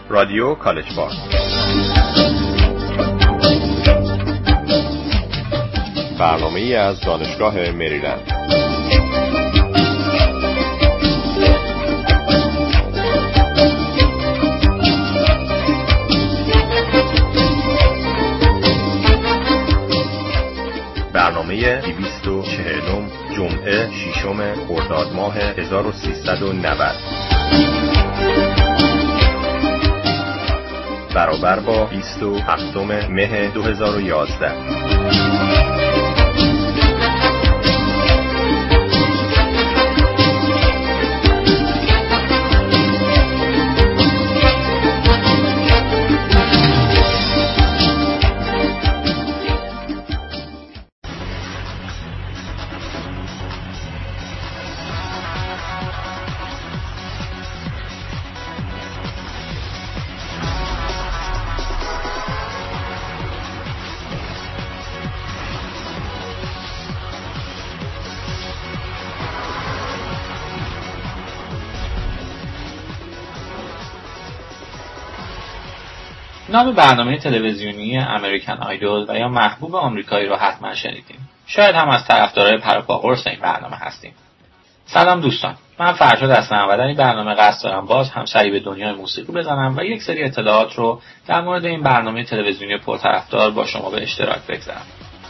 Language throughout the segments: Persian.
رادیو کالج بار. برنامه‌ای از دانشگاه مریلند. برنامه 240 جمعه 6 خرداد ماه 1390 برابر با 27 مه 2011. نام برنامه تلویزیونی امریکن آیدول و یا محبوب آمریکایی رو حتما شنیدیم. شاید هم از طرفدارای پروپاقرص این برنامه هستیم. سلام دوستان، من فرشاد هستم و در این برنامه قصد دارم باز هم سری به دنیای موسیقی بزنم و یک سری اطلاعات رو در مورد این برنامه تلویزیونی پرطرفدار با شما به اشتراک بگذارم.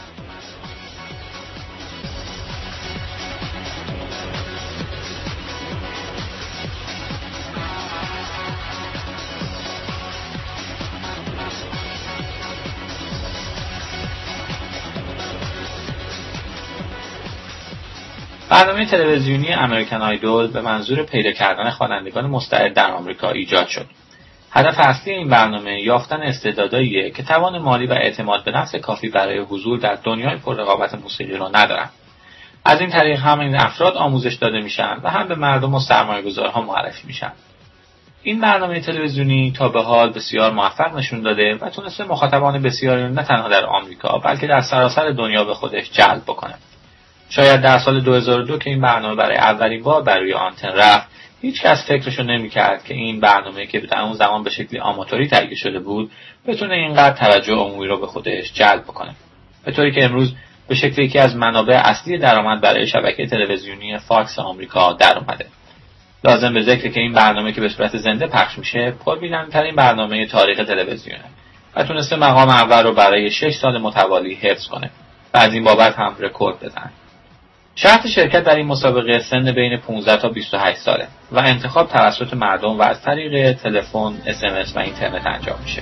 برنامه تلویزیونی امریکن آیدول به منظور پیدا کردن خوانندگان مستعد در آمریکا ایجاد شد. هدف اصلی این برنامه یافتن استعداداییه که توان مالی و اعتماد به نفس کافی برای حضور در دنیای پررقابت موسیقی رو ندارن. از این طریق هم این افراد آموزش داده میشن و هم به مردم و سرمایه‌گذارها معرفی میشن. این برنامه تلویزیونی تا به حال بسیار موفق نشون داده و تونسته مخاطبان بسیاری نه تنها در آمریکا بلکه در سراسر دنیا به خودش جلب بکنه. شاید در سال 2002 که این برنامه برای اولین بار بر روی آنتن رفت، هیچ کس فکرشو نمی‌کرد که این برنامه که در اون زمان به شکلی آماتوری تهیه شده بود، بتونه اینقدر توجه عمومی رو به خودش جلب بکنه. به طوری که امروز به شکلی یکی از منابع اصلی درآمد برای شبکه تلویزیونی فاکس آمریکا در اومده. لازم به ذکر که این برنامه که به صورت زنده پخش میشه، پربیننده‌ترین برنامه تاریخ تلویزیونه و تونسته مقام اول رو برای 6 سال متوالی حفظ کنه و از این بابت هم رکورد بزنه. شرط شرکت در این مسابقه سن بین 15 تا 28 ساله و انتخاب توسط مردم و از طریق تلفن، SMS و اینترنت انجام میشه.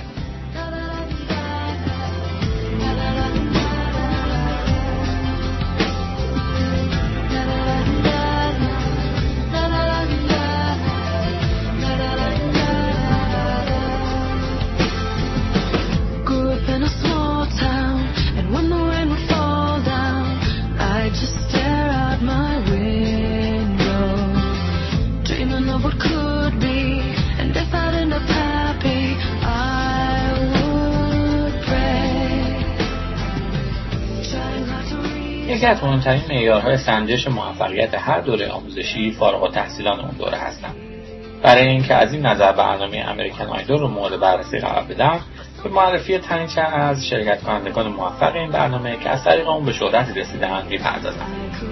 یکی از مهمترین معیارهای سنجش موفقیت هر دوره آموزشی فارغ التحصیلان اون دوره هستند. برای اینکه از این نظر برنامه امریکن آیدول رو مورد بررسی قرار بدم، به معرفی تنی چند از شرکت کنندگان موفق این برنامه که از طریق اون به شهرت رسیدن می‌پردازم.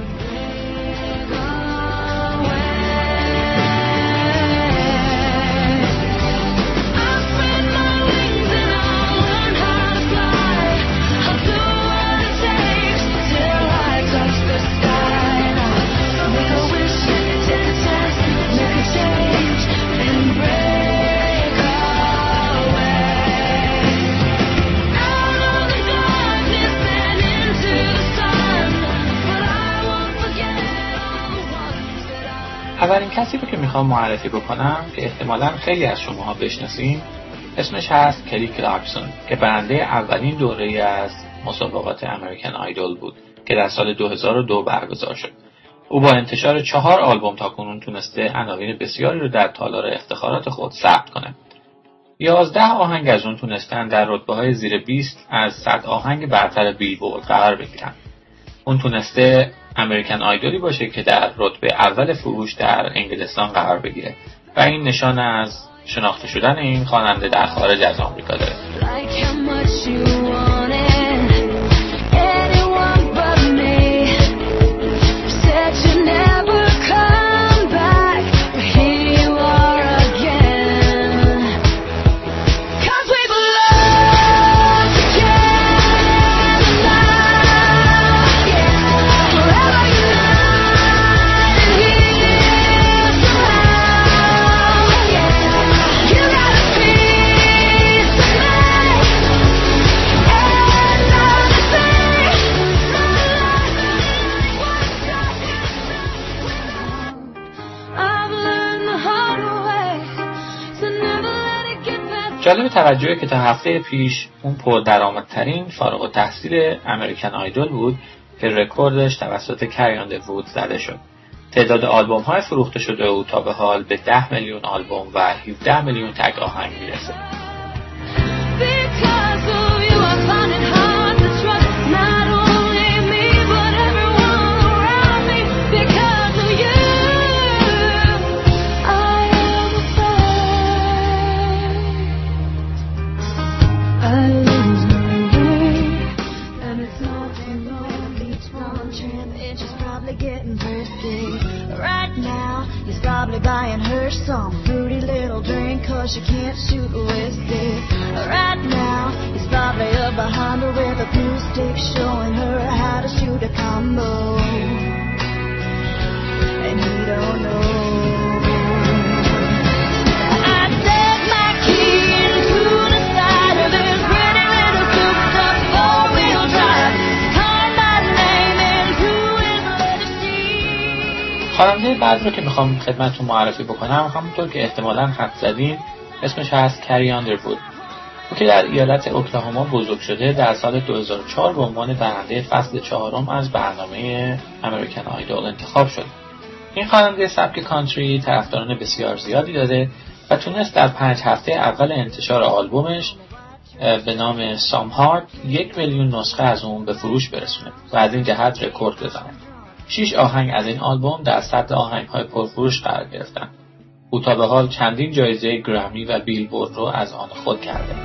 اولین کسی رو که میخوام معرفی بکنم که احتمالاً خیلی از شماها بشناسین، اسمش هست کلی کلارکسون که برنده اولین دوره از مسابقات امریکن آیدول بود که در سال 2002 برگزار شد. او با انتشار 4 آلبوم تاکنون تونسته عناوین بسیاری رو در تالار افتخارات خود ثبت کنه. 11 آهنگ از اون تونستن در رتبه‌های زیر 20 از 100 آهنگ برتر بیلبورد قرار بگیرن. اون تونسته امریکن آیدولی باشه که در رتبه اول فروش در انگلستان قرار بگیره و این نشان از شناخته شدن این خواننده در خارج از آمریکا داره. جالب توجهه که تا هفته پیش اون پردرآمدترین فارغ التحصیل امریکن آیدول بود که رکوردش توسط کری آن وود زده شد. تعداد آلبوم‌های فروخته شده او تا به حال به 10 میلیون آلبوم و 17 میلیون تگ آهنگ میرسه. Buying her some fruity little drink 'cause she can't shoot whiskey. Right now, he's probably up behind her with a glue stick showing her how to shoot a combo. And he don't know. I set my key into the side of his pretty little souped-up four-wheel drive. Call my name into his leather seat. خواننده بعد رو که میخوام خدمتتون معرفی بکنم، همونطور که احتمالاً حد زدین، اسمش هست کری آندروود. او که در ایالت اوکلاهوما بزرگ شده، در سال 2004 به عنوان برنده فصل 4 از برنامه امریکن آیدول انتخاب شد. این خواننده سبک کانتری طرفداران بسیار زیادی داره و تونست در 5 هفته اول انتشار آلبومش به نام سام هارت 1 میلیون نسخه از اون به فروش برسونه و از این جهت رکورد بزنه. 6 آهنگ از این آلبوم در صدر آهنگ‌های پرفروش قرار گرفتن. او تا به حال چندین جایزه گرمی و بیلبورد رو از آن خود کرده.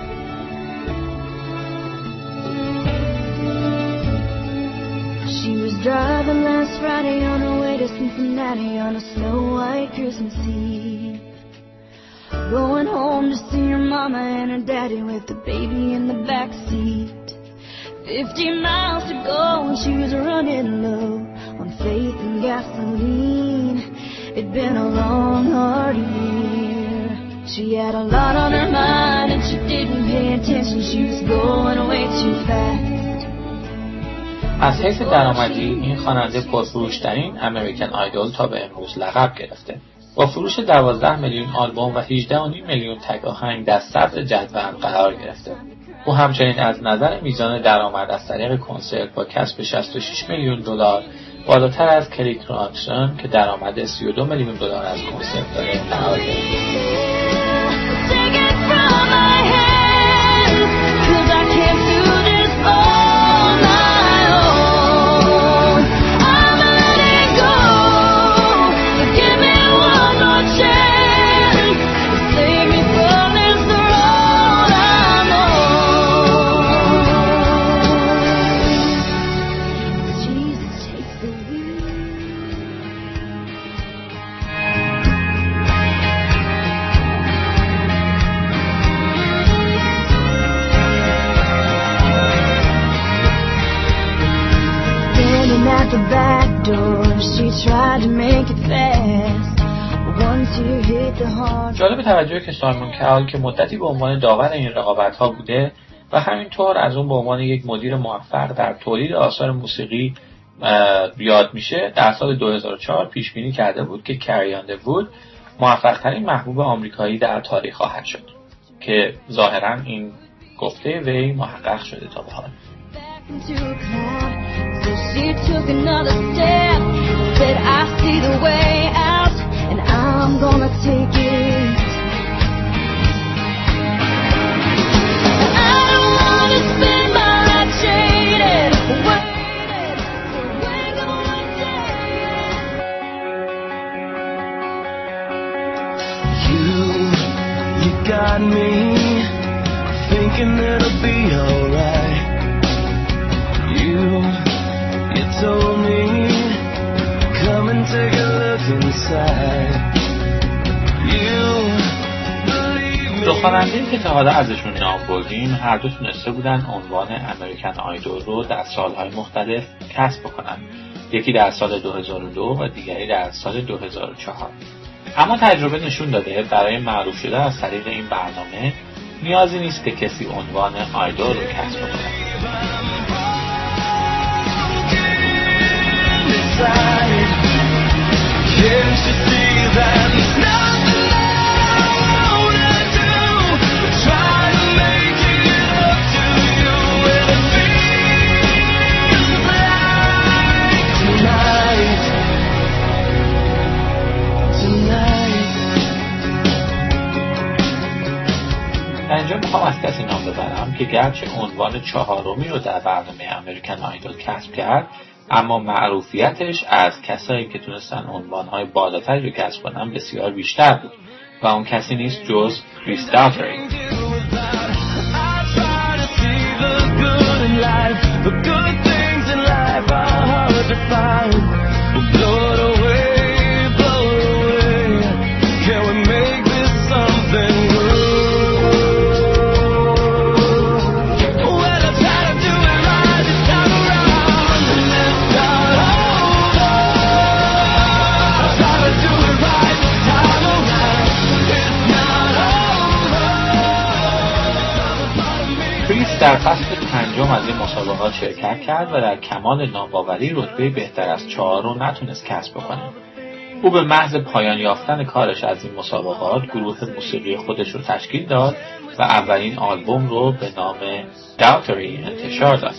She was driving last Friday on her way to Cincinnati on a snow white Christmas Eve. Going home to see her mama and her daddy with the baby in the back seat. 50 miles to go and she was running low on faith and gasoline. It'd been a long, hard year. She had a lot on her mind and she didn't pay attention. She was going way too fast. از حیث درآمدی این خواننده پرفروش‌ترین امریکن آیدول تا به امروز لقب گرفته. با فروش 12 میلیون آلبوم و 18.5 میلیون تگ آهنگ در صدر جدول قرار گرفته. او همچنین از نظر میزان درآمد از طریق کنسرت با کسب 66 میلیون دلار بالاتر از کلی کلارکسون که درآمد 32 میلیون دلار از کنسرت داره قرار گرفته. At the back door, she tried to make it fast. Once you hit the hard. جالب توجهه که سایمون کاول که مدتی به عنوان داور این رقابت‌ها بوده و همینطور از اون به عنوان یک مدیر موفق در تولید آثار موسیقی یاد میشه، در سال 2004 پیش بینی کرده بود که کری آندروود موفق‌ترین محبوب آمریکایی در تاریخ خواهد شد که ظاهراً این گفته وی محقق شده تا به حال. So she took another step, said I see the way out and I'm gonna take it. I don't wanna spend my life jaded, waiting, so we're gonna take it. beside me, thinking it'll be alright. You told me, come and take a look inside. دو خواننده‌ای که تا حالا ازشون نام بردیم هر دو تونسته بودن عنوان امریکن آیدول رو در سالهای مختلف کسب بکنن، یکی در سال 2002 و دیگری در سال 2004. اما تجربه نشون داده برای معروف شدن از طریق این برنامه نیازی نیست که کسی عنوان آیدول رو کسب بکنه. در اینجا میخوام از کسی نام ببرم که گرچه عنوان 4می رو در برنامه امریکن آیدول کسب کرد، اما معروفیتش از کسایی که تونستن عنوانهای بالاتری رو کسب کنن بسیار بیشتر بود و اون کسی نیست جز کریس داوتری. در فصل 5 از این مسابقات شرکت کرد و در کمال ناباوری رتبه بهتر از 4 رو نتونست کسب کنه. او به محض پایان یافتن کارش از این مسابقات گروه موسیقی خودش رو تشکیل داد و اولین آلبوم رو به نام داوتری انتشار داد.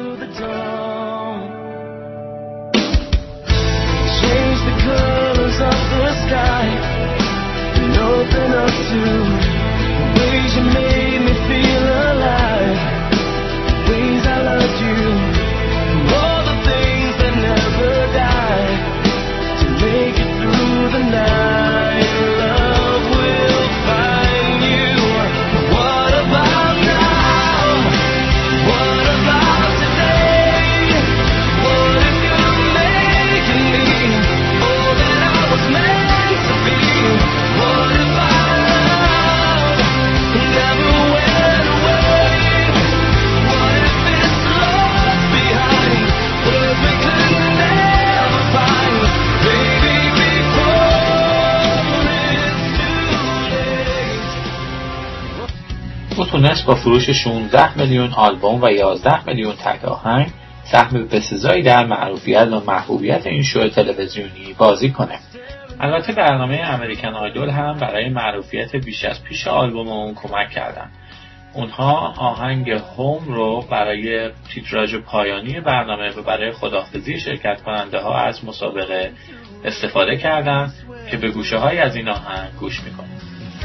او تونست با فروش 16 میلیون آلبوم و 11 میلیون تک آهنگ سهم بسزایی در معروفیت و محبوبیت این شو تلویزیونی بازی کنه. البته برنامه امریکن آیدول هم برای معروفیت بیش از پیش آلبوم اون کمک کردن. اونها آهنگ هوم رو برای تیتراژ پایانی برنامه و برای خداحافظی شرکت کننده ها از مسابقه استفاده کردن که به گوشه های از این آهنگ گوش میکنیم.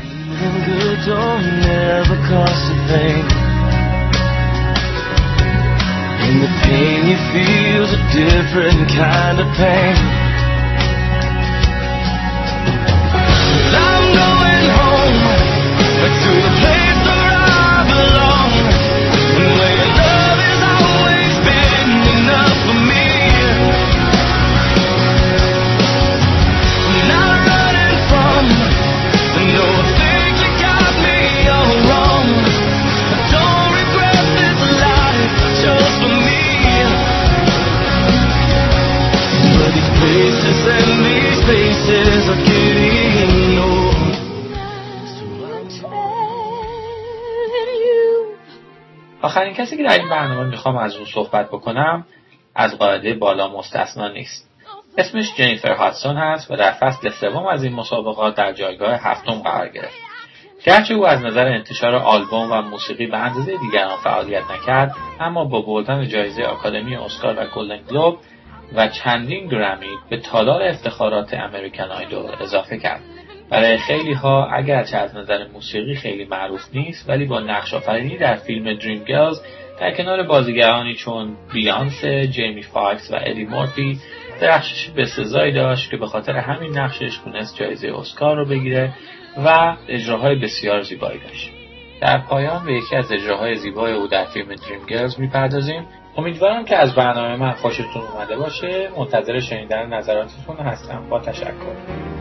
And the pain you feel's a different kind of pain. I'm going home to the place where I belong, and where your love has always been enough for me. Not running from, no, I think you got me all wrong. I don't regret this life just for me. But these places and these faces are getting old. آخرین کسی که در این برنامه میخوام از اون صحبت بکنم از قاعده بالا مستثنا نیست. اسمش جنیفر هادسون هست و در فصل 3 از این مسابقات در جایگاه 7 قرار گرفت. گرچه او از نظر انتشار آلبوم و موسیقی به اندازه دیگران فعالیت نکرد، اما با بردن جایزه آکادمی اسکار و گلدن گلوب و چندین گرمی به تالار افتخارات امریکن آیدول اضافه کرد. برای خیلی ها اگرچه از نظر موسیقی خیلی معروف نیست، ولی با نقش آفرینی در فیلم دریم گرلز در کنار بازیگرانی چون بیانسه، جیمی فاکس و ادی مورفی درخشش بسزایی داشت که به خاطر همین نقشش تونست جایزه اسکار رو بگیره و اجراهای بسیار زیبایی داشت. در پایان به یکی از اجراهای زیبای او در فیلم دریم گرلز میپردازیم. امیدوارم که از برنامه من خوشتون اومده باشه. منتظر شنیدن نظراتتون هستم. با تشکر.